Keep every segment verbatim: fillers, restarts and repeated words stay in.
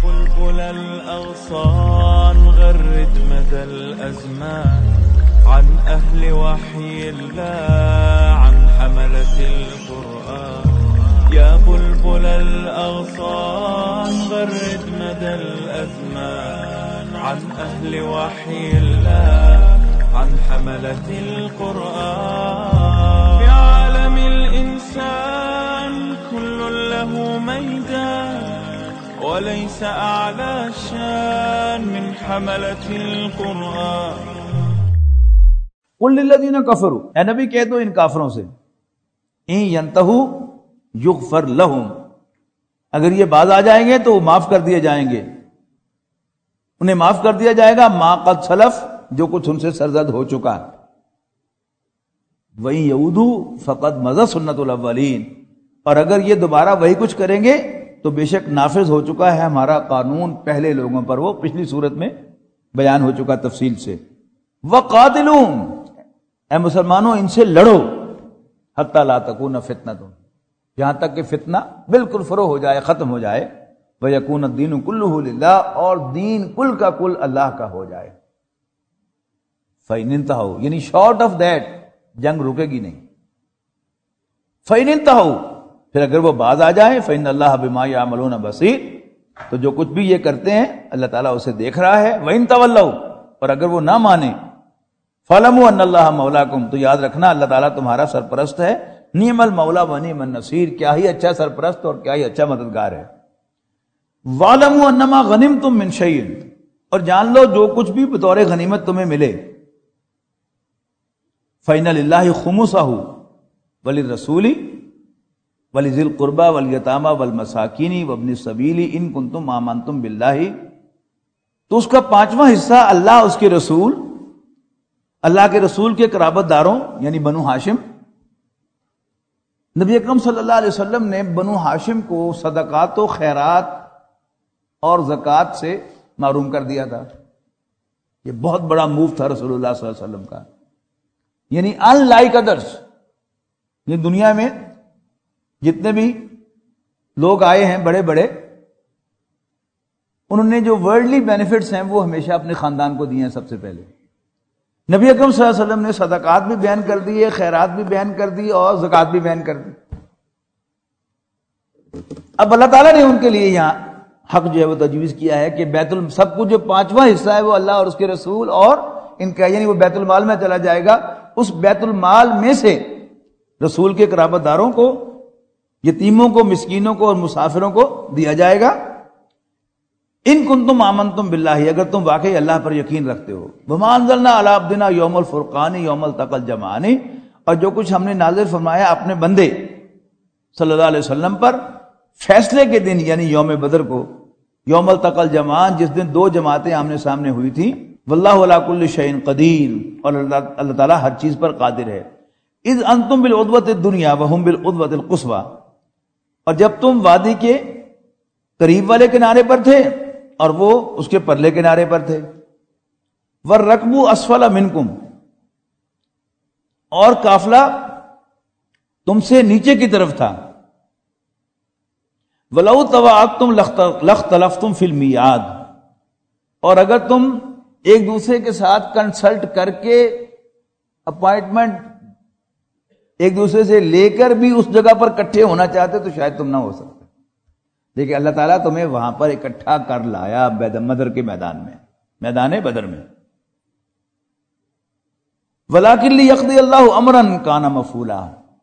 بلبل الأغصان غرد مدى الأزمان عن أهل وحي الله عن حملة القرآن. يا بلبل الأغصان غرد مدى الأزمان عن أهل وحي الله عن حملة القرآن. في عالم الإنسان كل له ميدان وليس أعلى الشان من حملة القرآن. قل للذین کفروا، اے نبی کہہ دو ان کافروں سے، ان ینتہوا یغفر لہم، اگر یہ باز آ جائیں گے تو وہ معاف کر دیے جائیں گے، انہیں معاف کر دیا جائے گا ما قد سلف، جو کچھ ان سے سرزد ہو چکا. وَإِن يَعُودُوا فَقَدْ مَضَتْ سُنَّتُ الْأَوَّلِينَ، اور اگر یہ دوبارہ وہی کچھ کریں گے تو بے شک نافذ ہو چکا ہے ہمارا قانون پہلے لوگوں پر، وہ پچھلی صورت میں بیان ہو چکا تفصیل سے. وَقَاتِلُوهُمْ، اے مسلمانوں ان سے لڑو، حتی لا تکون فتنۃ، یہاں تک کہ فتنہ بالکل فروغ ہو جائے، ختم ہو جائے. وَيَكُونَ الدِّينُ كُلُّهُ لِلَّهِ، اور دین کل کا کل اللہ کا ہو جائے. فَإِنِ انتَهَوْا، یعنی شارٹ آف دیٹ جنگ رکے گی نہیں. فَإِنِ انتَهَوْا، پھر اگر وہ باز آ جائیں، فَإِنَّ اللَّهَ بِمَا يَعْمَلُونَ بَصِيرٌ، تو جو کچھ بھی یہ کرتے ہیں اللہ تعالیٰ اسے دیکھ رہا ہے. وَإِن تَوَلَّوْا، اور اگر وہ نہ مانے، فَاعْلَمُوا أَنَّ اللَّهَ مَوْلَاكُمْ، تو یاد رکھنا اللہ تعالیٰ تمہارا سرپرست ہے. نعم المولا و نعم النصیر، کیا ہی اچھا سرپرست اور کیا ہی اچھا مددگار ہے. وَاعْلَمُوا أَنَّمَا غَنِمْتُم مِّن شَيْءٍ، اور جان لو جو کچھ بھی بطور غنیمت تمہیں ملے، فَإِنَّ لِلَّهِ خُمُسَهُ وَلِلرَّسُولِ وَلِذِي الْقُرْبَى وَالْيَتَامَى وَالْمَسَاكِينِ وَابْنِ السَّبِيلِ إِن كُنتُمْ آمَنتُم بِاللَّهِ، تو اس کا پانچواں حصہ اللہ، اس کے رسول، اللہ کے رسول کے قرابت داروں یعنی بنو ہاشم. نبی اکرم صلی اللہ علیہ وسلم نے بنو ہاشم کو صدقات و خیرات اور زکوٰۃ سے محروم کر دیا تھا. یہ بہت بڑا موو تھا رسول اللہ صلی اللہ علیہ وسلم کا، یعنی ان لائک ادرس. یہ دنیا میں جتنے بھی لوگ آئے ہیں بڑے بڑے، انہوں نے جو ورلڈلی بینیفٹس ہیں وہ ہمیشہ اپنے خاندان کو دیے ہیں سب سے پہلے. نبی اکرم صلی اللہ علیہ وسلم نے صدقات بھی بیان کر دیے، خیرات بھی بیان کر دی اور زکوٰۃ بھی بیان کر دی. اب اللہ تعالیٰ نے ان کے لیے یہاں حق جو ہے وہ تجویز کیا ہے کہ بیت ال سب کچھ جو پانچواں حصہ ہے وہ اللہ اور اس کے رسول اور ان کا، یعنی وہ بیت المال میں چلا جائے گا. اس بیت المال میں سے رسول کے قرابت داروں کو، یتیموں کو، مسکینوں کو اور مسافروں کو دیا جائے گا. ان کنتم آمنتم باللہ، اگر تم واقعی اللہ پر یقین رکھتے ہو. وما انزلنا علی عبدنا یوم الفرقان یوم التقى الجمعان، اور جو کچھ ہم نے نازل فرمایا اپنے بندے صلی اللہ علیہ وسلم پر فیصلے کے دن، یعنی یوم بدر کو، یوم التقى الجمعان، جس دن دو جماعتیں آمنے سامنے ہوئی تھی. واللہ علی کل شیء قدیر، اور اللہ تعالیٰ ہر چیز پر قادر ہے. اذ انتم بالعدوۃ الدنیا وهم بالعدوۃ القصوى، اور جب تم وادی کے قریب والے کنارے پر تھے اور وہ اس کے پرلے کنارے پر تھے. وَالرَّكْبُ أَسْفَلَ مِنْكُمْ، اور قافلہ تم سے نیچے کی طرف تھا. وَلَوْ تَوَاعَدتُّمْ لَاخْتَلَفْتُمْ فِي الْمِيعَادِ، اور اگر تم ایک دوسرے کے ساتھ کنسلٹ کر کے اپائنٹمنٹ ایک دوسرے سے لے کر بھی اس جگہ پر اکٹھے ہونا چاہتے تو شاید تم نہ ہو سکتے. لیکن اللہ تعالیٰ تمہیں وہاں پر اکٹھا کر لایا بدر کے میدان میں، میدان بدر میں. وَلَٰكِن لِيَقْضِيَ اللَّهُ أَمْرًا كَانَ مَفْعُولًا،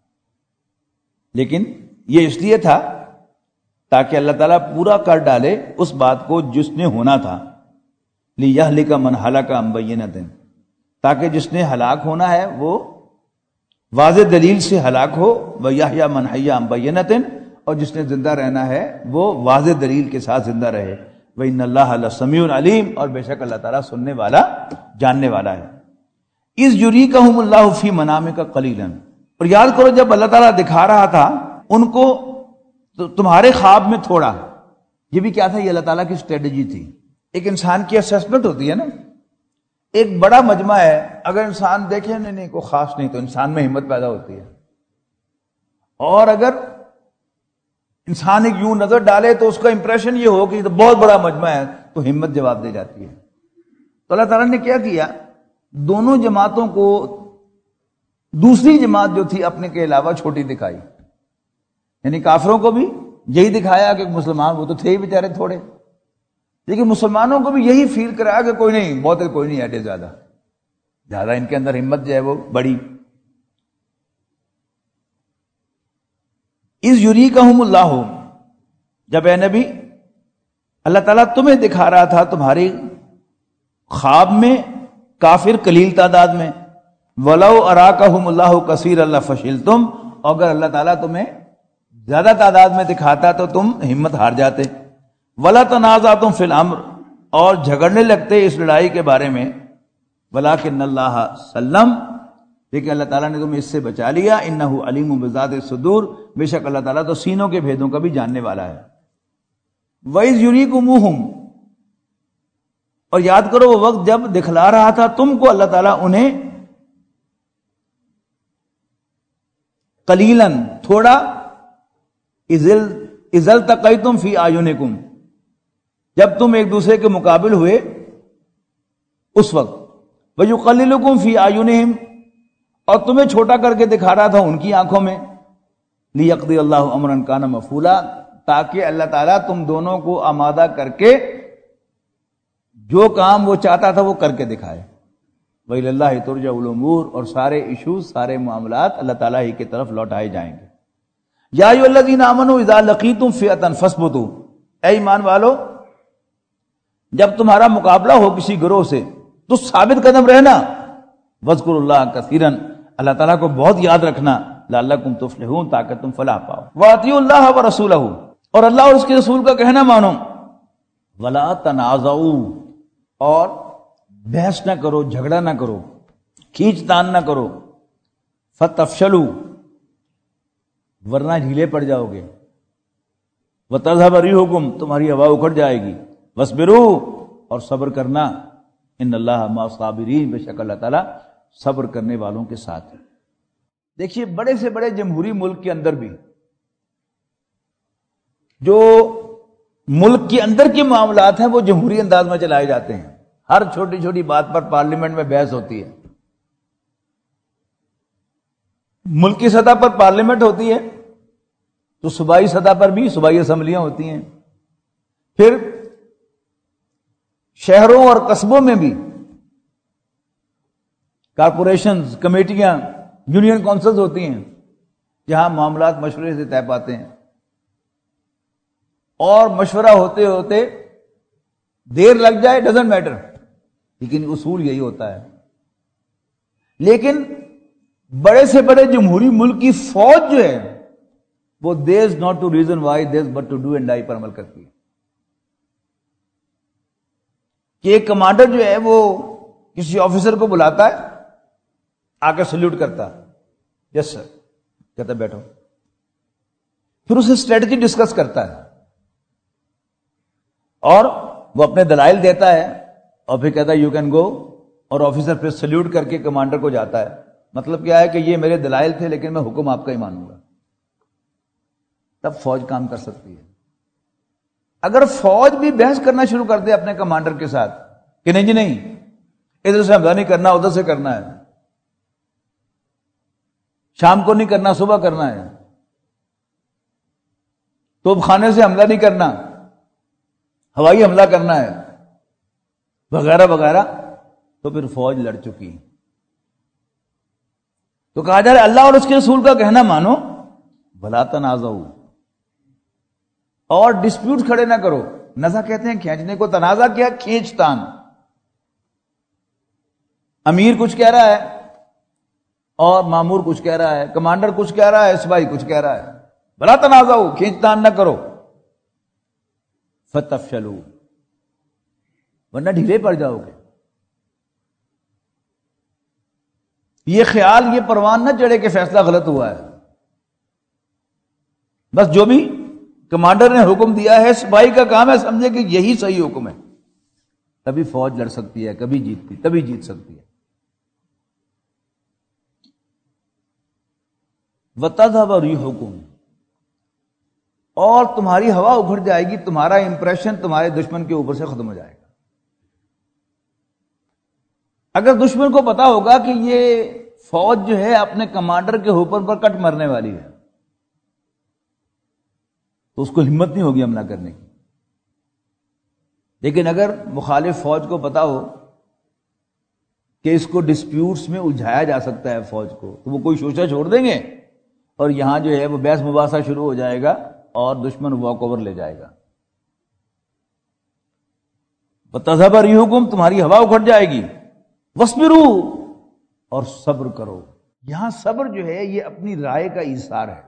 لیکن یہ اس لیے تھا تاکہ اللہ تعالیٰ پورا کر ڈالے اس بات کو جس نے ہونا تھا. لِيَهْلِكَ مَنْ هَلَكَ عَن بَيِّنَةٍ، تاکہ جس نے ہلاک ہونا ہے وہ واضح دلیل سے ہلاک ہو. وَيَحْيَىٰ مَنْ حَيَّ عَن بَيِّنَةٍ، اور جس نے زندہ رہنا ہے وہ واضح دلیل کے ساتھ زندہ رہے. وَإِنَّ اللَّهَ لَسَمِيعٌ عَلِيمٌ، اور بے شک اللہ تعالیٰ سننے والا جاننے والا ہے. اِذْ يُرِيكَهُمُ اللَّهُ فِي مَنَامِكَ قَلِيلًا، اور یاد کرو جب اللہ تعالیٰ دکھا رہا تھا ان کو تمہارے خواب میں تھوڑا. یہ بھی کیا تھا؟ یہ اللہ تعالیٰ کی اسٹریٹجی تھی. ایک انسان کی اسیسمنٹ ہوتی ہے نا، ایک بڑا مجمع ہے، اگر انسان دیکھے نہیں نہیں کوئی خاص نہیں تو انسان میں ہمت پیدا ہوتی ہے. اور اگر انسان ایک یوں نظر ڈالے تو اس کا امپریشن یہ ہو کہ یہ تو بہت بڑا مجمع ہے، تو ہمت جواب دے جاتی ہے۔ تو اللہ تعالیٰ نے کیا کیا، دونوں جماعتوں کو دوسری جماعت جو تھی اپنے کے علاوہ چھوٹی دکھائی، یعنی کافروں کو بھی یہی دکھایا کہ مسلمان وہ تو تھے ہی بیچارے تھوڑے، لیکن مسلمانوں کو بھی یہی فیل کرایا کہ کوئی نہیں، بہت کوئی نہیں ایڈے زیادہ زیادہ ان کے اندر ہمت جو ہے وہ بڑی۔ اذ یریکہم اللہ، جب اے نبی اللہ تعالیٰ تمہیں دکھا رہا تھا تمہاری خواب میں کافر قلیل تعداد میں، ولو اراکہم اللہ کثیر لفشلتم، اگر اللہ تعالیٰ تمہیں زیادہ تعداد میں دکھاتا تو تم ہمت ہار جاتے، ولا تنازعتم فی الامر، اور جھگڑنے لگتے اس لڑائی کے بارے میں، ولکن اللہ سلم، لیکن اللہ تعالیٰ نے تمہیں اس سے بچا لیا، انہ علیم بذات الصدور، بے شک اللہ تعالیٰ تو سینوں کے بھیدوں کا بھی جاننے والا ہے۔ وَإِذْ يُرِيكُمُوهُمْ، اور یاد کرو وہ وقت جب دکھلا رہا تھا تم کو اللہ تعالیٰ انہیں قلیلاً تھوڑا، اذ التقیتم فی اعینکم، جب تم ایک دوسرے کے مقابل ہوئے اس وقت، وَيُقَلِّلُكُمْ فی اعینہم، اور تمہیں چھوٹا کر کے دکھا رہا تھا ان کی آنکھوں میں، لِيَقْضِيَ اللَّهُ أَمْرًا كَانَ مَفْعُولًا، تاکہ اللہ تعالیٰ تم دونوں کو آمادہ کر کے جو کام وہ چاہتا تھا وہ کر کے دکھائے۔ وَإِلَى اللَّهِ تُرْجَعُ الْأُمُورُ، اور سارے ایشوز، سارے معاملات اللہ تعالیٰ ہی کی طرف لوٹائے جائیں گے۔ یا ایھا الذین آمنوا اذا لقیتم فئۃ فاثبتوا، اے ایمان والو جب تمہارا مقابلہ ہو کسی گروہ سے تو ثابت قدم رہنا، واذکروا اللہ کثیرا، اللہ تعالیٰ کو بہت یاد رکھنا، لعلکم تفلحون، تاکہ تم فلاح پاؤ، واطیعوا اللہ ورسولہ، اور اللہ اور اس کے رسول کا کہنا مانو، ولا تنازعوا، اور بحث نہ کرو، جھگڑا نہ کرو، کھینچ تان نہ کرو، فتفشلوا، ورنہ ڈھیلے پڑ جاؤ گے، وتذهب ريحكم، تمہاری ہوا اکھڑ جائے گی، واصبروا، اور صبر کرنا، ان اللہ مع الصابرین، بے شک اللہ تعالیٰ صبر کرنے والوں کے ساتھ ہے۔ دیکھیے بڑے سے بڑے جمہوری ملک کے اندر بھی جو ملک کے اندر کے معاملات ہیں وہ جمہوری انداز میں چلائے جاتے ہیں، ہر چھوٹی چھوٹی بات پر پارلیمنٹ میں بحث ہوتی ہے، ملکی سطح پر پارلیمنٹ ہوتی ہے تو صوبائی سطح پر بھی صوبائی اسمبلیاں ہوتی ہیں، پھر شہروں اور قصبوں میں بھی کارپوریشنز، کمیٹیاں، یونین کونسلز ہوتی ہیں جہاں معاملات مشورے سے طے پاتے ہیں، اور مشورہ ہوتے ہوتے دیر لگ جائے ڈزنٹ میٹر، لیکن اصول یہی ہوتا ہے۔ لیکن بڑے سے بڑے جمہوری ملک کی فوج جو ہے وہ there is not to reason why there is but to do and die پر عمل کرتی ہے، کہ ایک کمانڈر جو ہے وہ کسی آفیسر کو بلاتا ہے، آ کے سلیوٹ کرتا ہے، یس سر، کہتا ہے بیٹھو، پھر اسے اسٹریٹجی ڈسکس کرتا ہے اور وہ اپنے دلائل دیتا ہے اور پھر کہتا ہے یو کین گو، اور آفیسر پھر سلیوٹ کر کے کمانڈر کو جاتا ہے۔ مطلب کیا ہے کہ یہ میرے دلائل تھے لیکن میں حکم آپ کا ہی مانوں گا، تب فوج کام کر سکتی ہے۔ اگر فوج بھی بحث کرنا شروع کر دے اپنے کمانڈر کے ساتھ کہ نہیں جی نہیں، ادھر سے حملہ نہیں کرنا، ادھر سے کرنا ہے، شام کو نہیں کرنا، صبح کرنا ہے، توپ خانے سے حملہ نہیں کرنا، ہوائی حملہ کرنا ہے، وغیرہ وغیرہ، تو پھر فوج لڑ چکی۔ تو کہا جا رہا ہے اللہ اور اس کے رسول کا کہنا مانو، ولا تنازعوا، اور ڈسپیوٹ کھڑے نہ کرو۔ نزع کہتے ہیں کھینچنے کو، تنازع کیا؟ کھینچ تان۔ امیر کچھ کہہ رہا ہے اور مامور کچھ کہہ رہا ہے، کمانڈر کچھ کہہ رہا ہے، سپاہی کچھ کہہ رہا ہے، ولا تنازعوا، کھینچ تان نہ کرو، فتفشلوا، ورنہ ڈھیلے پڑ جاؤ گے۔ یہ خیال، یہ پروان نہ چڑھے کہ فیصلہ غلط ہوا ہے، بس جو بھی کمانڈر نے حکم دیا ہے، سپاہی کا کام ہے سمجھے کہ یہی صحیح حکم ہے، تبھی فوج لڑ سکتی ہے، کبھی جیتتی تبھی جیت سکتی ہے۔ وَتَذْهَبَ رِيحُكُمْ، اور تمہاری ہوا اکھڑ جائے گی، تمہارا امپریشن تمہارے دشمن کے اوپر سے ختم ہو جائے گا۔ اگر دشمن کو پتا ہوگا کہ یہ فوج جو ہے اپنے کمانڈر کے اوپر پر کٹ مرنے والی ہے تو اس کو ہمت نہیں ہوگی حملہ کرنے کی۔ لیکن اگر مخالف فوج کو پتا ہو کہ اس کو ڈسپیوٹس میں الجھایا جا سکتا ہے فوج کو، تو وہ کوئی شوشہ چھوڑ دیں گے اور یہاں جو ہے وہ بحث مباحثہ شروع ہو جائے گا اور دشمن واک اوور لے جائے گا۔ بتذہب ریحکم، تمہاری ہوا اکھڑ جائے گی، وَاصْبِرُوا، اور صبر کرو۔ یہاں صبر جو ہے یہ اپنی رائے کا اظہار ہے۔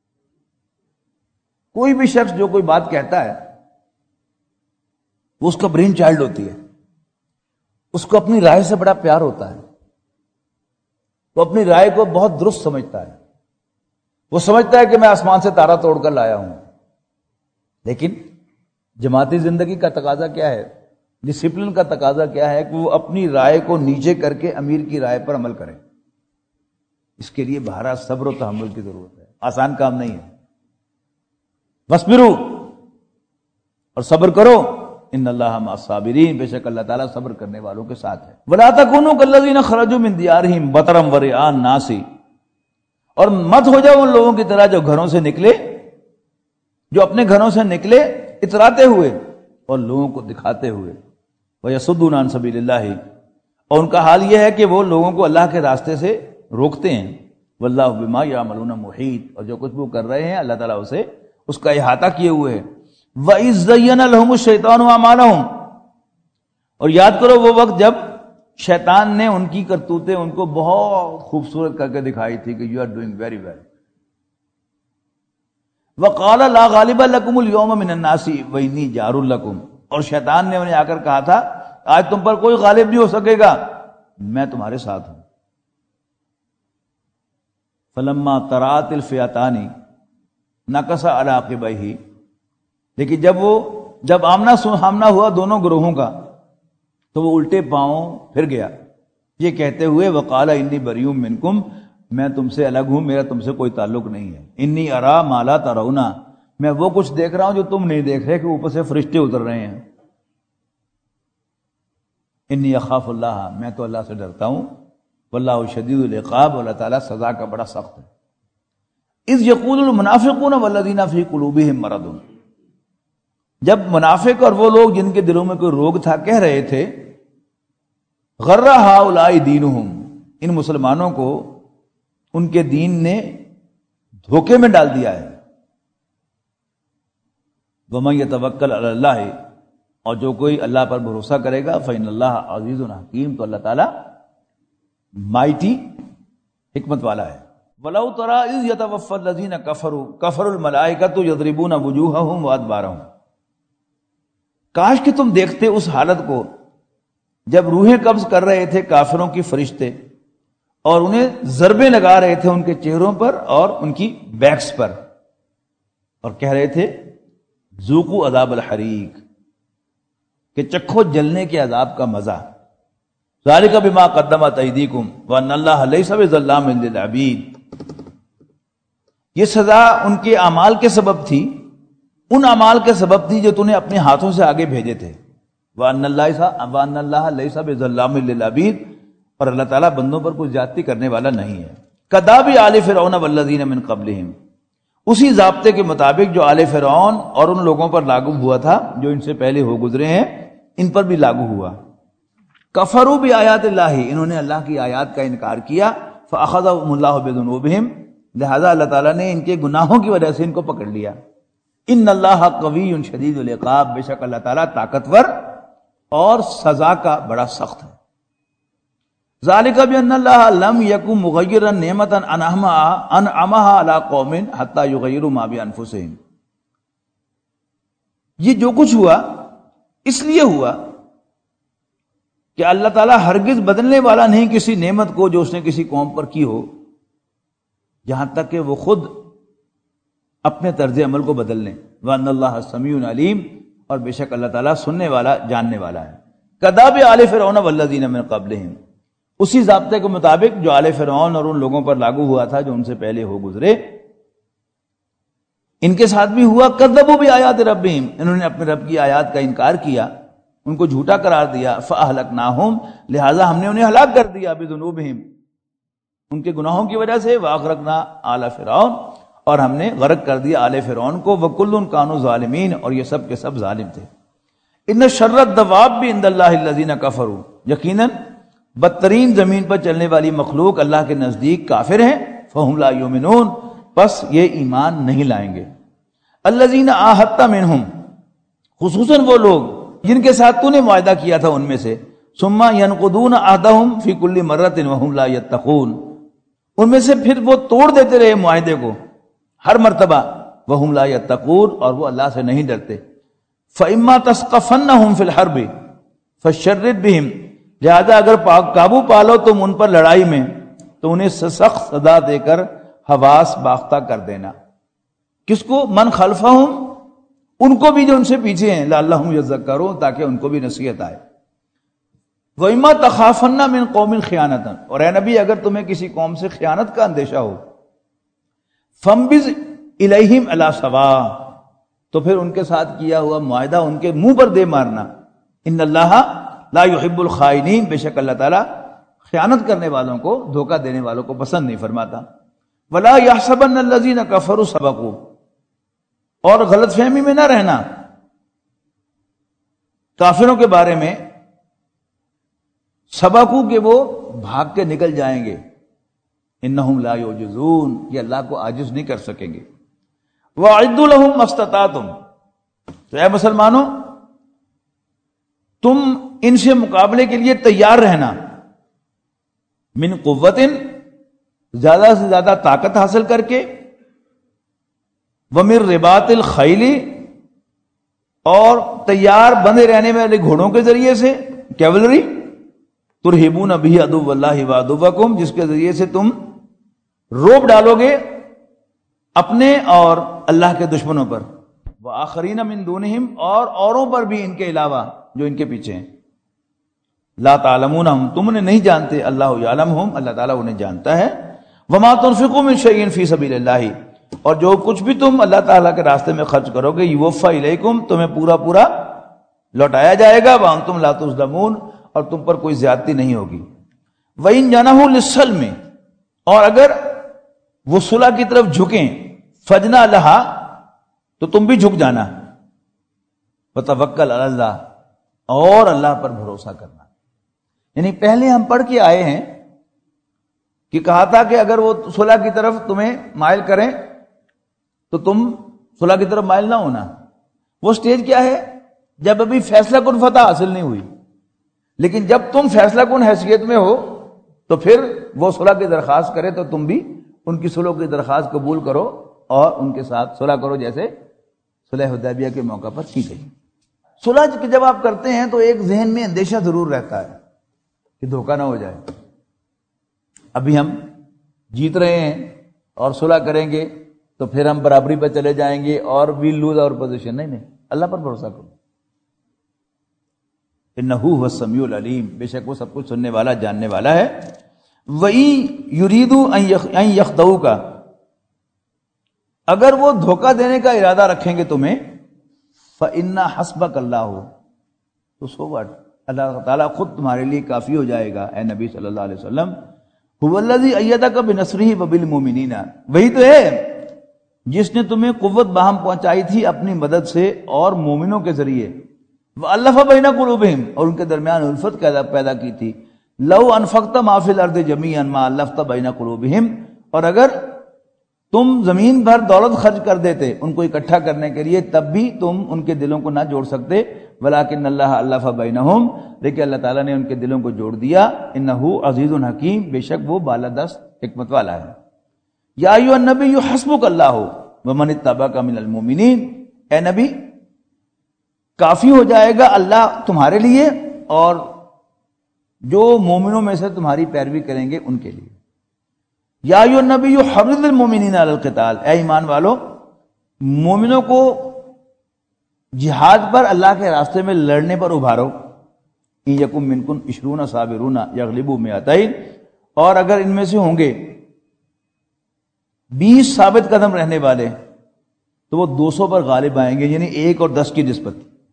کوئی بھی شخص جو کوئی بات کہتا ہے وہ اس کا برین چائلڈ ہوتی ہے، اس کو اپنی رائے سے بڑا پیار ہوتا ہے، وہ اپنی رائے کو بہت درست سمجھتا ہے، وہ سمجھتا ہے کہ میں آسمان سے تارا توڑ کر لایا ہوں۔ لیکن جماعتی زندگی کا تقاضا کیا ہے، ڈسپلن کا تقاضا کیا ہے کہ وہ اپنی رائے کو نیچے کر کے امیر کی رائے پر عمل کریں۔ اس کے لیے بہرحال صبر و تحمل کی ضرورت ہے، آسان کام نہیں ہے۔ وَاصْبِرُوا، اور صبر کرو، ان اللہ مع الصابرین، بے شک اللہ تعالیٰ صبر کرنے والوں کے ساتھ ہے۔ وَلَا تَكُونُوا كَالَّذِينَ خَرَجُوا مِن دِيَارِهِمْ بَطَرًا وَرِئَاءَ النَّاسِ، اور مت ہو جاؤ ان لوگوں کی طرح جو گھروں سے نکلے، جو اپنے گھروں سے نکلے اتراتے ہوئے اور لوگوں کو دکھاتے ہوئے، وَيَصُدُّونَ عَن سَبِيلِ اللَّهِ، اور ان کا حال یہ ہے کہ وہ لوگوں کو اللہ کے راستے سے روکتے ہیں۔ وَاللَّهُ بِمَا يَعْمَلُونَ مُحِيطٌ، اور جو کچھ وہ کر رہے ہیں اللہ تعالیٰ اسے اس کا احاطہ کیے ہوئے ہے۔ وَإِذْ زَيَّنَ لَهُمُ الشَّيْطَانُ أَعْمَالَهُمْ، اور یاد کرو وہ وقت جب شیطان نے ان کی کرتوتیں ان کو بہت خوبصورت کر کے دکھائی تھی کہ you are doing very well. وَقَالَ لَا غَالِبَ لَكُمُ الْيَوْمَ مِنَ النَّاسِ وَإِنِّي جَارٌ لَكُمْ، اور شیطان نے انہیں آ کر کہا تھا آج تم پر کوئی غالب نہیں ہو سکے گا، میں تمہارے ساتھ ہوں۔ فَلَمَّا تَرَأَتِ الْفِئَتَانِ نَكَصَ عَلَىٰ عَقِبَيْهِ، لیکن جب وہ جب آمنا سامنا ہوا دونوں گروہوں کا تو وہ الٹے پاؤں پھر گیا، یہ کہتے ہوئے وقال انی بریء منکم، میں تم سے الگ ہوں، میرا تم سے کوئی تعلق نہیں ہے۔ انی ارا ما لا ترون، میں وہ کچھ دیکھ رہا ہوں جو تم نہیں دیکھ رہے کہ اوپر سے فرشتے اتر رہے ہیں۔ انی اخاف اللہ، میں تو اللہ سے ڈرتا ہوں۔ واللہ شدید العقاب، اللہ تعالیٰ سزا کا بڑا سخت ہے۔ اذ یقول المنافقون والذین فی قلوبہم مرض، جب منافق اور وہ لوگ جن کے دلوں میں کوئی روگ تھا کہہ رہے تھے غر ہؤلاء دینہم، ان مسلمانوں کو ان کے دین نے دھوکے میں ڈال دیا ہے۔ ومن یتوکل علی اللہ، اور جو کوئی اللہ پر بھروسہ کرے گا فإن اللہ عزیز حکیم، تو اللہ تعالیٰ مائٹی حکمت والا ہے۔ وَلَوْ تَرَىٰ إِذْ يَتَوَفَّى الَّذِينَ كَفَرُوا كَفَرُوا الْمَلَائِكَةُ يَضْرِبُونَ وُجُوهَهُمْ وَأَدْبَارَهُمْ، کاش کہ تم دیکھتے اس حالت کو جب روحیں قبض کر رہے تھے کافروں کی فرشتے اور انہیں ضربیں لگا رہے تھے ان کے چہروں پر اور ان کی بیکس پر، اور کہہ رہے تھے ذوقوا عذاب الحریق، کہ چکھو جلنے کے عذاب کا مزہ۔ ذالک بما قدمت ایدیکم وان اللہ لیس بظلام للعبید، یہ سزا ان کے اعمال کے سبب تھی، ان اعمال کے سبب تھی جو تو نے اپنے ہاتھوں سے آگے بھیجے تھے۔ وان اللہ وان اللہ لیس بظلام للعبید، اور اللہ تعالیٰ بندوں پر کوئی زیادتی کرنے والا نہیں ہے۔ کداب آل فرعون والذین من قبلہم، اسی ضابطے کے مطابق جو آل فرعون اور ان لوگوں پر لاگو ہوا تھا جو ان سے پہلے ہو گزرے ہیں، ان پر بھی لاگو ہوا۔ کفروا بآیات اللہ، انہوں نے اللہ کی آیات کا انکار کیا، فاخذهم اللہ بذنوبہم، لہذا اللہ تعالیٰ نے ان کے گناہوں کی وجہ سے ان کو پکڑ لیا۔ ان اللہ قوی شدید العقاب، بے شک اللہ تعالیٰ طاقتور اور سزا کا بڑا سخت ہے۔ ذالک بان اللہ لم یکن مغیرا نعمتا انعمها علی قوم حتی یغیروا ما بانفسہم، یہ جو کچھ ہوا اس لیے ہوا کہ اللہ تعالیٰ ہرگز بدلنے والا نہیں کسی نعمت کو جو اس نے کسی قوم پر کی ہو، جہاں تک کہ وہ خود اپنے طرز عمل کو بدل لیں۔ وَأَنَّ اللَّهَ سَمِيعٌ عَلِيمٌ، اور بے شک اللہ تعالیٰ سننے والا جاننے والا ہے۔ کداب آل فرعون والذین من قبلہم، اسی ضابطے کے مطابق جو آل فرعون اور ان لوگوں پر لاگو ہوا تھا جو ان سے پہلے ہو گزرے۔ ان کے ساتھ بھی ہوا کذبوا بآیات ربہم، انہوں نے اپنے رب کی آیات کا انکار کیا، ان کو جھوٹا قرار دیا، فاہلکناہم، لہذا ہم نے انہیں ہلاک کر دیا، بذنوبہم، ان کے گناہوں کی وجہ سے، واغرقنا آل فرعون، اور ہم نے غرق کر دیا آل فرعون کو، وکل کانوا ظالمین، اور یہ سب کے سب ظالم تھے۔ ان شر الدواب عند اللہ الذین کفروا، یقیناً بدترین زمین پر چلنے والی مخلوق اللہ کے نزدیک کافر ہیں، فہم لا یؤمنون، پس یہ ایمان نہیں لائیں گے۔ الذین عاہدت منہم، خصوصاً وہ لوگ جن کے ساتھ تو نے معاہدہ کیا تھا ان میں سے، ثم ینقضون عہدہم فی کل مرۃ وہم لا یتقون، ان میں سے پھر وہ توڑ دیتے رہے معاہدے کو ہر مرتبہ، وہم لا یتقون، اور وہ اللہ سے نہیں ڈرتے۔ فإما تثقفنہم فی الحرب فشرد بہم، لہذا اگر قابو پالو تم ان پر لڑائی میں تو انہیں سخت سزا دے کر حواس باختہ کر دینا۔ کس کو؟ من خلفہم، ان کو بھی جو ان سے پیچھے ہیں، لعلہم یذکرون، تاکہ ان کو بھی نصیحت آئے۔ وَإِمَّا تَخَافَنَّ مِن قَوْمٍ خِیانَةً، اور اے نبی اگر تمہیں کسی قوم سے خیانت کا اندیشہ ہو، فَانبِذْ إِلَيْهِمْ عَلَى سَوَاءٍ، تو پھر ان کے ساتھ کیا ہوا معاہدہ ان کے منہ پر دے مارنا۔ ان اللہ لا يحب الخائنین، بے شک اللہ تعالیٰ خیانت کرنے والوں کو، دھوکہ دینے والوں کو پسند نہیں فرماتا۔ وَلَا يَحْسَبَنَّ الَّذِينَ كَفَرُوا سَبَقُوا، اور غلط فہمی میں نہ رہنا کافروں کے بارے میں، سبقوا کہ وہ بھاگ کے نکل جائیں گے، انہم لا یعجزون، یہ اللہ کو عاجز نہیں کر سکیں گے۔ وَأَعِدُّوا لَهُم مَّا اسْتَطَعْتُمْ، تو اے مسلمانوں تم ان سے مقابلے کے لیے تیار رہنا، من قوت، زیادہ سے زیادہ طاقت حاصل کر کے، ومن رباط الخیل، اور تیار بندے رہنے والے گھوڑوں کے ذریعے سے، کیولری، ترہبون بہ عدو اللہ وعدوکم، جس کے ذریعے سے تم روب ڈالو گے اپنے اور اللہ کے دشمنوں پر، وآخرین من دونہم، اور اوروں پر بھی ان کے علاوہ جو ان کے پیچھے ہیں، لا تعلمونہم، تم انہیں نہیں جانتے، اللہ یعلمہم، اللہ تعالیٰ انہیں جانتا ہے، وما تنفقوا من شیء فی سبیل اللہ، اور جو کچھ بھی تم اللہ تعالیٰ کے راستے میں خرچ کرو گے، یوفی الیکم، تمہیں پورا پورا لوٹایا جائے گا، وانتم لا تظلمون، اور تم پر کوئی زیادتی نہیں ہوگی۔ وَإِن جَنَحُوا لِلسَّلْمِ، اور اگر وہ صلح کی طرف جھکیں، فجنا لہا، تو تم بھی جھک جانا، وتوکل علی اللہ، اور اللہ پر بھروسہ کرنا۔ یعنی پہلے ہم پڑھ کے آئے ہیں کہ کہا تھا کہ اگر وہ صلح کی طرف تمہیں مائل کریں تو تم صلح کی طرف مائل نہ ہونا۔ وہ سٹیج کیا ہے؟ جب ابھی فیصلہ کن فتح حاصل نہیں ہوئی، لیکن جب تم فیصلہ کن حیثیت میں ہو تو پھر وہ صلح کی درخواست کرے تو تم بھی ان کی صلح کی درخواست قبول کرو اور ان کے ساتھ صلح کرو، جیسے صلح حدیبیہ کے موقع پر کی گئی۔ صلح جب آپ کرتے ہیں تو ایک ذہن میں اندیشہ ضرور رہتا ہے کہ دھوکہ نہ ہو جائے، ابھی ہم جیت رہے ہیں اور صلح کریں گے تو پھر ہم برابری پہ چلے جائیں گے اور ویل لوز اور پوزیشن۔ نہیں نہیں، اللہ پر بھروسہ کرو، انہ هو السمیع العلیم، بے شک وہ سب کچھ سننے والا جاننے والا ہے۔ وَإِن يُرِيدُوا أَن يَخْدَعُوكَ، اگر وہ دھوکہ دینے کا ارادہ رکھیں گے تمہیں، فَإِنَّ حَسْبَكَ اللَّهُ، تو سو واٹ، اللہ تعالیٰ خود تمہارے لیے کافی ہو جائے گا اے نبی صلی اللہ علیہ وسلم۔ هُوَ الَّذِي أَيَّدَكَ بِنَصْرِهِ وَبِالْمُؤْمِنِينَ، وہی تو ہے جس نے تمہیں قوت باہم پہنچائی تھی اپنی مدد سے اور مومنوں کے ذریعے، وَأَلَّفَ بَيْنَ قُلُوبِهِمْ، اور ان کے درمیان الفت پیدا کی تھی، لَوْ أَنفَقْتَ مَا فِي الْأَرْضِ جَمِيعًا مَا أَلَّفْتَ بَيْنَ قُلُوبِهِمْ، اور اگر تم زمین بھر دولت خرچ کر دیتے ان کو اکٹھا کرنے کے لیے تب بھی تم ان کے دلوں کو نہ جوڑ سکتے، وَلَٰكِنَّ اللَّهَ أَلَّفَ بَيْنَهُمْ، لیکن اللہ تعالیٰ نے ان کے دلوں کو جوڑ دیا، إِنَّهُ عَزِيزٌ حَكِيمٌ، بے شک وہ بالادست حکمت والا ہے۔ یا ایھا النبی حسبک اللہ ومن اتبعک من المؤمنین، اے نبی کافی ہو جائے گا اللہ تمہارے لیے اور جو مومنوں میں سے تمہاری پیروی کریں گے ان کے لیے۔ یا ایھا النبی حرض المؤمنین علی القتال، اے ایمان والو مومنوں کو جہاد پر اللہ کے راستے میں لڑنے پر ابھارو۔ ان یکم منکم عشرون صابرون یغلبوا مئتین، اور اگر ان میں سے ہوں گے بیس ثابت قدم رہنے والے تو وہ دو سو پر غالب آئیں گے، یعنی ایک اور دس کی نسبت۔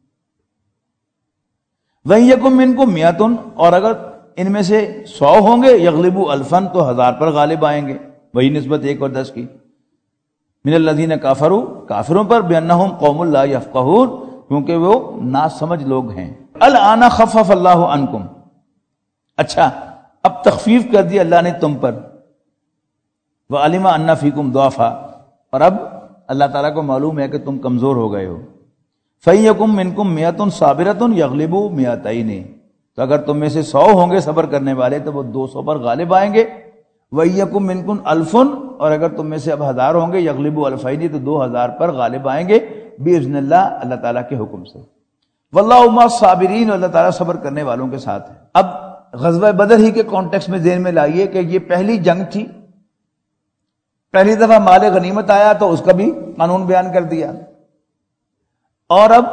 وَإِن يَكُن مِّنكُم مِّئَةٌ، اور اگر ان میں سے سو ہوں گے، یغلبوا الفاً، تو ہزار پر غالب آئیں گے، وہی نسبت ایک اور دس کی۔ من الذین کافروا، کافروں پر، بأنہم قوم لا یفقہون، کیونکہ وہ نا سمجھ لوگ ہیں۔ الآن خفف اللہ عنکم، اچھا اب تخفیف کر دی اللہ نے تم پر۔ وعلم ان فیکم ضعفا، اور اب اللہ تعالیٰ کو معلوم ہے کہ تم کمزور ہو گئے ہو۔ فَإِن مِّنكُم مِّئَةٌ صَابِرَةٌ يَغْلِبُوا مِئَتَيْنِ، تو اگر تم میں سے سو ہوں گے صبر کرنے والے تو وہ دو سو پر غالب آئیں گے۔ وَإِن مِّنكُم أَلْفٌ، اور اگر تم میں سے اب ہزار ہوں گے، يَغْلِبُوا أَلْفَيْنِ، تو دو ہزار پر غالب آئیں گے، بِإِذْنِ اللہ، اللہ تعالیٰ کے حکم سے۔ وَاللَّهُ مَعَ الصَّابِرِينَ، اللہ تعالیٰ صبر کرنے والوں کے ساتھ ہے۔ اب غزوہ بدر ہی کے کانٹیکس میں ذہن میں لائیے کہ یہ پہلی جنگ تھی، پہلی دفعہ مال غنیمت آیا تو اس کا بھی قانون بیان کر دیا، اور اب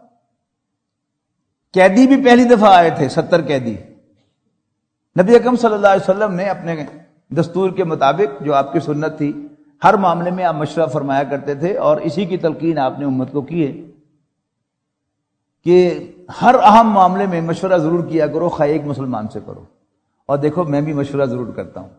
قیدی بھی پہلی دفعہ آئے تھے، ستر قیدی۔ نبی اکرم صلی اللہ علیہ وسلم نے اپنے دستور کے مطابق، جو آپ کی سنت تھی، ہر معاملے میں آپ مشورہ فرمایا کرتے تھے، اور اسی کی تلقین آپ نے امت کو کی ہے کہ ہر اہم معاملے میں مشورہ ضرور کیا کرو، خواہ ایک مسلمان سے کرو۔ اور دیکھو میں بھی مشورہ ضرور کرتا ہوں،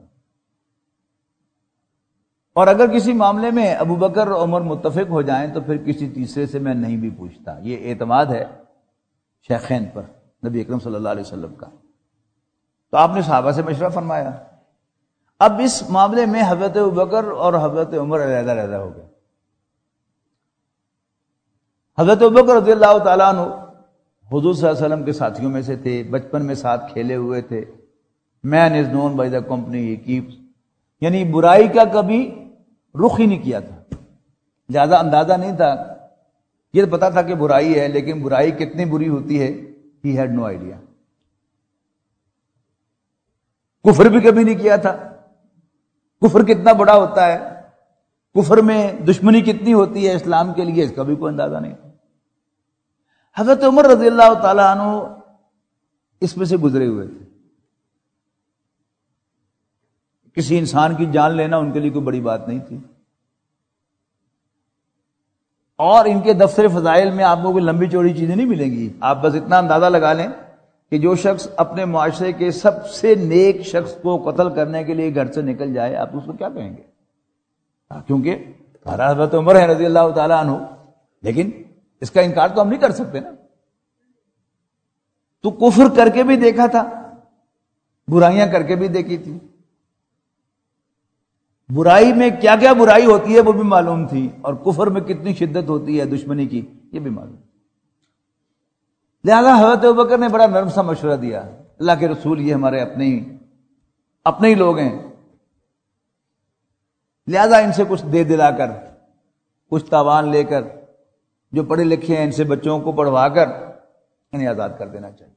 اور اگر کسی معاملے میں ابو بکر اور عمر متفق ہو جائیں تو پھر کسی تیسرے سے میں نہیں بھی پوچھتا۔ یہ اعتماد ہے شیخین پر نبی اکرم صلی اللہ علیہ وسلم کا۔ تو آپ نے صحابہ سے مشورہ فرمایا۔ اب اس معاملے میں حضرت ابو بکر اور حضرت عمر علیحدہ علیحدہ ہو گئے۔ حضرت ابو بکر رضی اللہ تعالیٰ عنہ حضور صلی اللہ علیہ وسلم کے ساتھیوں میں سے تھے، بچپن میں ساتھ کھیلے ہوئے تھے۔ Man is known by the company he keeps, یعنی برائی کا کبھی رخ ہی نہیں کیا تھا، زیادہ اندازہ نہیں تھا، یہ پتا تھا کہ برائی ہے، لیکن برائی کتنی بری ہوتی ہے ہی ہیڈ نو آئیڈیا۔ کفر بھی کبھی نہیں کیا تھا، کفر کتنا بڑا ہوتا ہے، کفر میں دشمنی کتنی ہوتی ہے اسلام کے لیے، اس کا بھی کوئی اندازہ نہیں تھا۔ حضرت عمر رضی اللہ تعالیٰ عنہ اس میں سے گزرے ہوئے تھے۔ کسی انسان کی جان لینا ان کے لیے کوئی بڑی بات نہیں تھی، اور ان کے دفتر فضائل میں آپ کو کوئی لمبی چوڑی چیزیں نہیں ملیں گی۔ آپ بس اتنا اندازہ لگا لیں کہ جو شخص اپنے معاشرے کے سب سے نیک شخص کو قتل کرنے کے لیے گھر سے نکل جائے، آپ اس کو کیا کہیں گے؟ کیونکہ ہمارا حضرت عمر ہے رضی اللہ تعالیٰ عنہ، لیکن اس کا انکار تو ہم نہیں کر سکتے نا۔ تو کفر کر کے بھی دیکھا تھا، برائیاں کر کے بھی دیکھی تھی، برائی میں کیا کیا برائی ہوتی ہے وہ بھی معلوم تھی، اور کفر میں کتنی شدت ہوتی ہے دشمنی کی یہ بھی معلوم۔ لہذا حضرت ابوبکر نے بڑا نرم سا مشورہ دیا، اللہ کے رسول یہ ہمارے اپنے ہی اپنے ہی لوگ ہیں، لہذا ان سے کچھ دے دلا کر، کچھ تاوان لے کر، جو پڑھے لکھے ہیں ان سے بچوں کو پڑھوا کر انہیں آزاد کر دینا چاہیے۔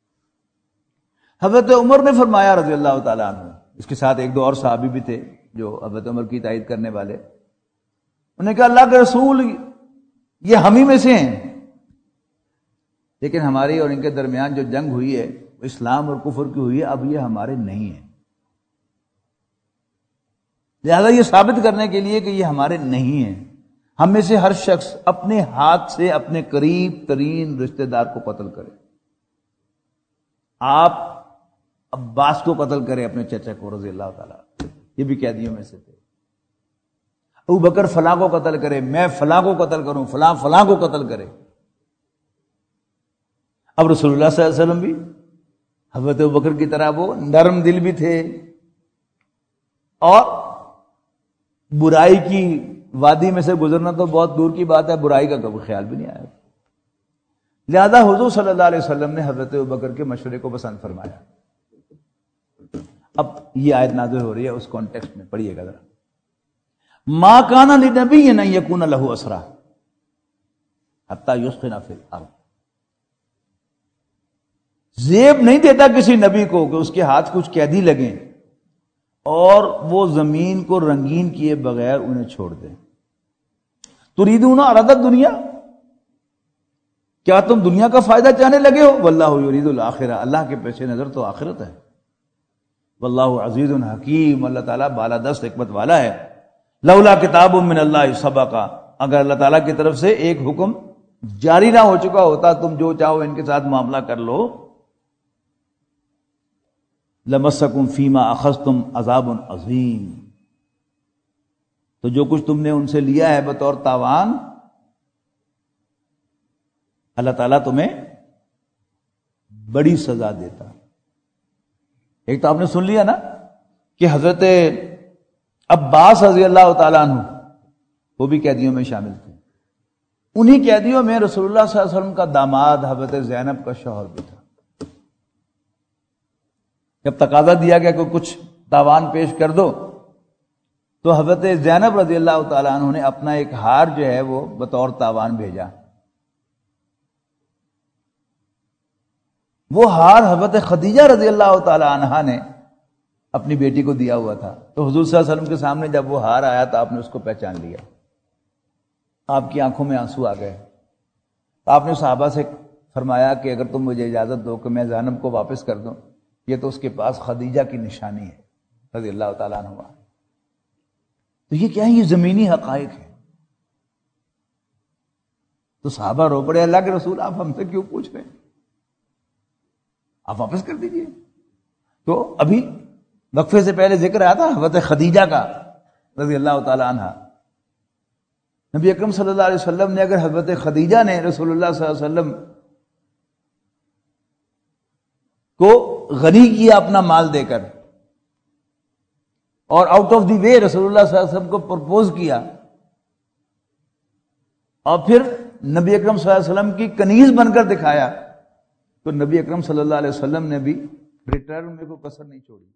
حضرت عمر نے فرمایا رضی اللہ تعالیٰ عنہ، اس کے ساتھ ایک دو اور صحابی بھی تھے جو حضرت عمر کی تائید کرنے والے، انہوں نے کہا اللہ کے رسول یہ ہم ہی میں سے ہیں، لیکن ہماری اور ان کے درمیان جو جنگ ہوئی ہے اسلام اور کفر کی ہوئی ہے، اب یہ ہمارے نہیں ہیں، لہذا یہ ثابت کرنے کے لیے کہ یہ ہمارے نہیں ہیں، ہم میں سے ہر شخص اپنے ہاتھ سے اپنے قریب ترین رشتہ دار کو قتل کرے۔ آپ عباس کو قتل کرے، اپنے چچا کو رضی اللہ تعالیٰ، یہ بھی قیدیوں میں سے تھے۔ ابو بکر فلاں کو قتل کرے، میں فلاں کو قتل کروں، فلاں فلاں کو قتل کرے۔ اب رسول اللہ صلی اللہ علیہ وسلم بھی حضرت ابو بکر کی طرح وہ نرم دل بھی تھے، اور برائی کی وادی میں سے گزرنا تو بہت دور کی بات ہے، برائی کا کبھی خیال بھی نہیں آیا۔ لہذا حضور صلی اللہ علیہ وسلم نے حضرت ابو بکر کے مشورے کو پسند فرمایا۔ اب یہ آیت نازل ہو رہی ہے اس کانٹیکسٹ میں، پڑھیے گا ذرا۔ ما کان لنبی ان یکون لہ اسرا حتی یثخن فی الارض، زیب نہیں دیتا کسی نبی کو کہ اس کے ہاتھ کچھ قیدی لگیں اور وہ زمین کو رنگین کیے بغیر انہیں چھوڑ دیں۔ تریدون عرض الدنیا، کیا تم دنیا کا فائدہ چاہنے لگے ہو؟ واللہ یرید الآخرہ، اللہ کے پیش نظر تو آخرت ہے۔ واللہ عزیز حکیم، اللہ تعالیٰ بالادست حکمت والا ہے۔ لولا کتاب من اللہ سبق، اگر اللہ تعالیٰ کی طرف سے ایک حکم جاری نہ ہو چکا ہوتا تم جو چاہو ان کے ساتھ معاملہ کر لو، لمسکم فیما اخذتم عذاب عظیم، تو جو کچھ تم نے ان سے لیا ہے بطور تاوان، اللہ تعالیٰ تمہیں بڑی سزا دیتا۔ ایک تو آپ نے سن لیا نا کہ حضرت عباس رضی اللہ تعالیٰ عنہ وہ بھی قیدیوں میں شامل تھے، انہی قیدیوں میں رسول اللہ صلی اللہ علیہ وسلم کا داماد حضرت زینب کا شوہر بھی تھا۔ جب تقاضا دیا گیا کہ کچھ تاوان پیش کر دو تو حضرت زینب رضی اللہ تعالیٰ عنہ نے اپنا ایک ہار جو ہے وہ بطور تاوان بھیجا۔ وہ ہار حضرت خدیجہ رضی اللہ تعالیٰ عنہا نے اپنی بیٹی کو دیا ہوا تھا، تو حضور صلی اللہ علیہ وسلم کے سامنے جب وہ ہار آیا تو آپ نے اس کو پہچان لیا، آپ کی آنکھوں میں آنسو آ گئے۔ آپ نے صحابہ سے فرمایا کہ اگر تم مجھے اجازت دو کہ میں زینب کو واپس کر دوں، یہ تو اس کے پاس خدیجہ کی نشانی ہے رضی اللہ تعالیٰ عنہ۔ تو یہ کیا ہے؟ یہ زمینی حقائق ہے۔ تو صحابہ رو پڑے، اللہ کے رسول آپ ہم سے کیوں پوچھ رہے ہیں، آپ واپس کر دیجئے۔ تو ابھی وقفے سے پہلے ذکر آیا تھا حضرت خدیجہ کا رضی اللہ تعالیٰ عنہ۔ نبی اکرم صلی اللہ علیہ وسلم نے اگر حضرت خدیجہ نے رسول اللہ صلی اللہ علیہ وسلم کو غنی کیا اپنا مال دے کر، اور آؤٹ آف دی وے رسول اللہ صلی اللہ علیہ وسلم کو پرپوز کیا، اور پھر نبی اکرم صلی اللہ علیہ وسلم کی کنیز بن کر دکھایا، تو نبی اکرم صلی اللہ علیہ وسلم نے بھی ریٹرن میں کوئی کسر نہیں چھوڑی،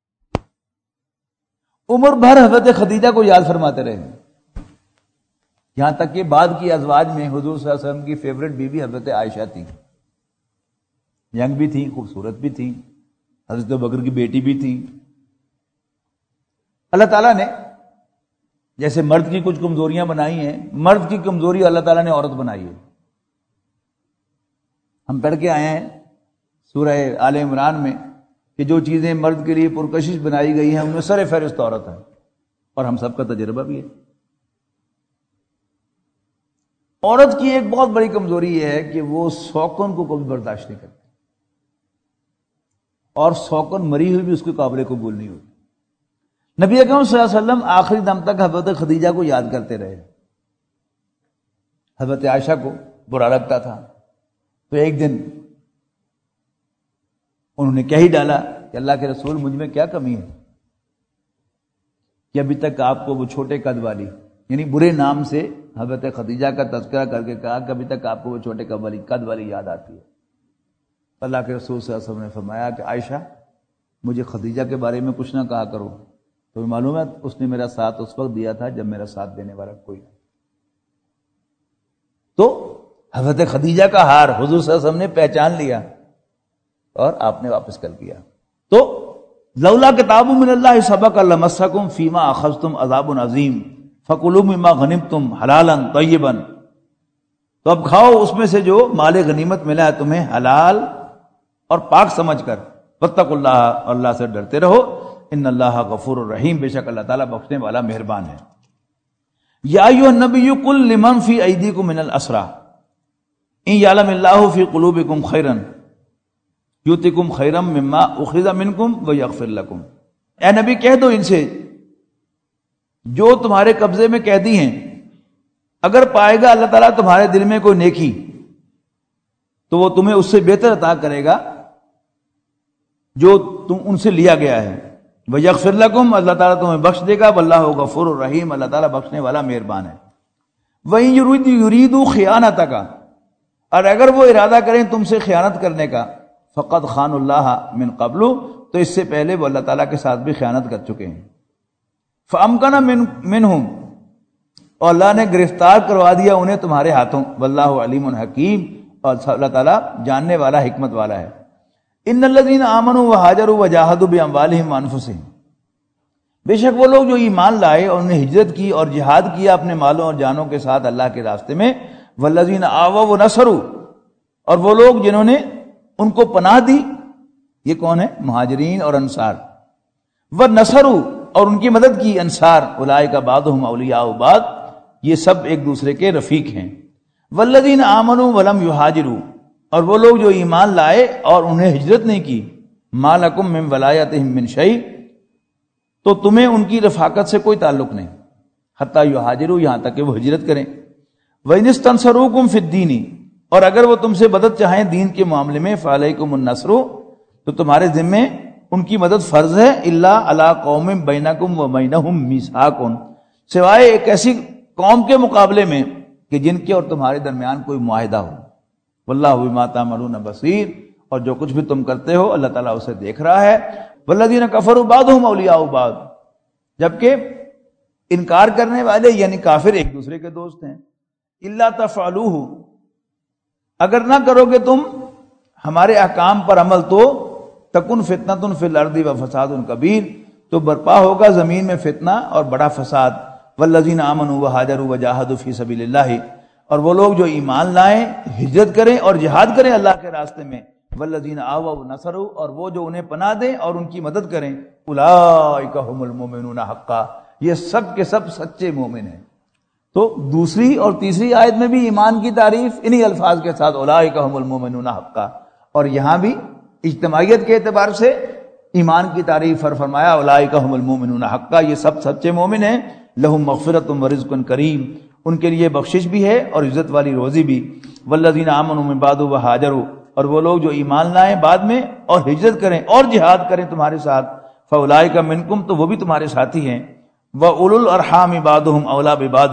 عمر بھر حضرت خدیجہ کو یاد فرماتے رہے، یہاں تک کہ بعد کی ازواج میں حضور صلی اللہ علیہ وسلم کی فیورٹ بیوی حضرت عائشہ تھی، ینگ بھی تھی، خوبصورت بھی تھی، حضرت بکر کی بیٹی بھی تھی۔ اللہ تعالیٰ نے جیسے مرد کی کچھ کمزوریاں بنائی ہیں، مرد کی کمزوری اللہ تعالیٰ نے عورت بنائی ہے۔ ہم پڑھ کے آئے ہیں سورہ آل عمران میں کہ جو چیزیں مرد کے لیے پرکشش بنائی گئی ہیں ان میں سر فہرست عورت ہے، اور ہم سب کا تجربہ بھی ہے۔ عورت کی ایک بہت بڑی کمزوری یہ ہے کہ وہ سوکن کو کبھی برداشت نہیں کرتی، اور سوکن مری ہوئی بھی اس کے قابل قبول نہیں ہوتی۔ نبی اکرم صلی اللہ علیہ وسلم آخری دم تک حضرت خدیجہ کو یاد کرتے رہے، حضرت عائشہ کو برا لگتا تھا، تو ایک دن انہوں نے کہہ ہی ڈالا کہ اللہ کے رسول مجھ میں کیا کمی ہے کہ ابھی تک آپ کو وہ چھوٹے قد والی، یعنی برے نام سے حضرت خدیجہ کا تذکرہ کر کے کہا کہ ابھی تک آپ کو وہ چھوٹے قد والی قد والی یاد آتی ہے۔ اللہ کے رسول صلی اللہ علیہ وسلم نے فرمایا کہ عائشہ مجھے خدیجہ کے بارے میں کچھ نہ کہا کرو، تو معلوم ہے اس نے میرا ساتھ اس وقت دیا تھا جب میرا ساتھ دینے والا کوئی نہیں۔ تو حضرت خدیجہ کا ہار حضور صلی اللہ علیہ وسلم نے پہچان لیا اور آپ نے واپس کر دیا۔ تو لولا کتاب من اللہ سبق لمسکم فیما اخذتم عذاب عظیم فکلوا مما غنمتم حلالا طیبا، تو اب کھاؤ اس میں سے جو مال غنیمت ملا ہے تمہیں حلال اور پاک سمجھ کر، واتقوا اللہ، اللہ سے ڈرتے رہو، ان اللہ غفور الرحیم، بے شک اللہ تعالیٰ بخشنے والا مہربان ہے۔ یا ایھا النبی قل لمن فی ایدیکم من الاسری ان یعلم اللہ فی قلوبکم خیرا یؤتکم خیرا مما اخذ منکم ویغفر لکم، اے نبی کہہ دو ان سے جو تمہارے قبضے میں قیدی ہیں، اگر پائے گا اللہ تعالیٰ تمہارے دل میں کوئی نیکی تو وہ تمہیں اس سے بہتر عطا کرے گا جو تم ان سے لیا گیا ہے، وَيَغْفِرْ لَكُمْ، اللہ تعالیٰ تمہیں بخش دے گا، وَاللَّهُ غَفُورٌ الرحیم، اللہ تعالیٰ بخشنے والا مہربان ہے۔ وَإِن يُرِيدُوا خِيَانَتَكَ، اور اگر وہ ارادہ کریں تم سے خیانت کرنے کا، فَقَدْ خَانُوا اللَّهَ مِن قَبْلُ، تو اس سے پہلے وہ اللہ تعالیٰ کے ساتھ بھی خیانت کر چکے ہیں۔ فَأَمْكَنَ مِنْهُمْ، اور اللہ نے گرفتار کروا دیا انہیں تمہارے ہاتھوں، وَاللَّهُ عَلِيمٌ حَكِيمٌ، اور اللہ تعالیٰ جاننے والا حکمت والا ہے۔ ان الذين آمنوا وهاجروا وجاهدوا باموالهم وانفسهم، بے شک وہ لوگ جو ایمان لائے اور انہیں ہجرت کی اور جہاد کیا اپنے مالوں اور جانوں کے ساتھ اللہ کے راستے میں، والذین آووا ونصروا، اور وہ لوگ جنہوں نے ان کو پناہ دی، یہ کون ہے؟ مہاجرین اور انصار، ونصروا، اور ان کی مدد کی انصار، اولئک بعضهم اولیاء بعض، یہ سب ایک دوسرے کے رفیق ہیں. والذین آمنوا ولم یہاجروا، اور وہ لوگ جو ایمان لائے اور انہیں ہجرت نہیں کی، ما لکم من ولایتہم من شیء، تو تمہیں ان کی رفاقت سے کوئی تعلق نہیں، حتی یہاجروا، یہاں تک کہ وہ ہجرت کریں. وَإِنِ اسْتَنْصَرُوكُمْ فِي الدِّينِ، اور اگر وہ تم سے مدد چاہیں دین کے معاملے میں، فَعَلَيْكُمُ النَّصْرُ، تو تمہارے ذمے ان کی مدد فرض ہے، إِلَّا عَلَىٰ قَوْمٍ بَيْنَكُمْ وَبَيْنَهُمْ مِيثَاقٌ، سوائے ایک ایسی قوم کے مقابلے میں کہ جن کے اور تمہارے درمیان کوئی معاہدہ ہو. وَاللَّهُ بِمَا تَعْمَلُونَ بَصِيرٌ، اور جو کچھ بھی تم کرتے ہو اللہ تعالیٰ اسے دیکھ رہا ہے. وَالَّذِينَ كَفَرُوا بَعْضُهُمْ أَوْلِيَاءُ بَعْضٍ، جبکہ انکار کرنے والے یعنی کافر ایک دوسرے کے دوست ہیں. إِلَّا تَفْعَلُوهُ، اگر نہ کرو گے تم ہمارے احکام پر عمل تو تکن فتنۃ فی الارض وفساد کبیر، تو برپا ہوگا زمین میں فتنہ اور بڑا فساد. والذین آمنوا وہاجروا وجاہدوا فی سبیل اللہ، اور وہ لوگ جو ایمان لائیں، ہجرت کریں اور جہاد کریں اللہ کے راستے میں. والذین آووا ونصروا، اور وہ جو انہیں پناہ دیں اور ان کی مدد کریں. اولئک هم المؤمنون حقا، یہ سب کے سب سچے مومن ہیں. تو دوسری اور تیسری آیت میں بھی ایمان کی تعریف انہی الفاظ کے ساتھ اولئک هم المؤمنون حقا، اور یہاں بھی اجتماعیت کے اعتبار سے ایمان کی تعریف اور فرمایا اولئک هم المؤمنون حقا، یہ سب سچے مومن ہیں. لہم مغفرۃ ورزق کریم، ان کے لیے بخشش بھی ہے اور عزت والی روزی بھی. والذین آمنوا من بعد وہاجروا، اور وہ لوگ جو ایمان لائیں بعد میں اور ہجرت کریں اور جہاد کریں تمہارے ساتھ، فاولئک منکم، تو وہ بھی تمہارے ساتھی ہیں. وَأُولُو الْأَرْحَامِ بَعْضُهُمْ أَوْلَىٰ بِبَعْضٍ،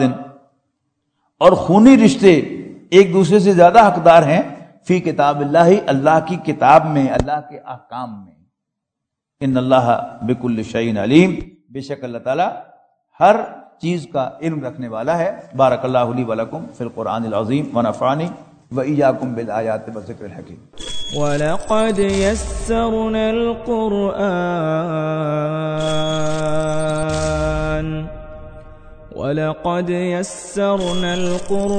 اور خونی رشتے ایک دوسرے سے زیادہ حقدار ہیں، فی کتاب اللہ، اللہ کی کتاب میں، اللہ کے احکام میں. ان اللہ بکل شیء علیم، بے شک اللہ تعالی ہر چیز کا علم رکھنے والا ہے. بارک اللہ لی ولکم فی القرآن العظیم ونفعنی وإیاکم بالآیات والذکر الحکیم. وَلَقَدْ يَسَّرْنَا الْقُرْآنَ وَلَقَدْ يَسَّرْنَا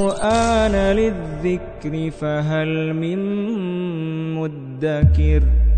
الْقُرْآنَ لِلذِّكْرِ فَهَلْ مِن مُّدَّكِرٍ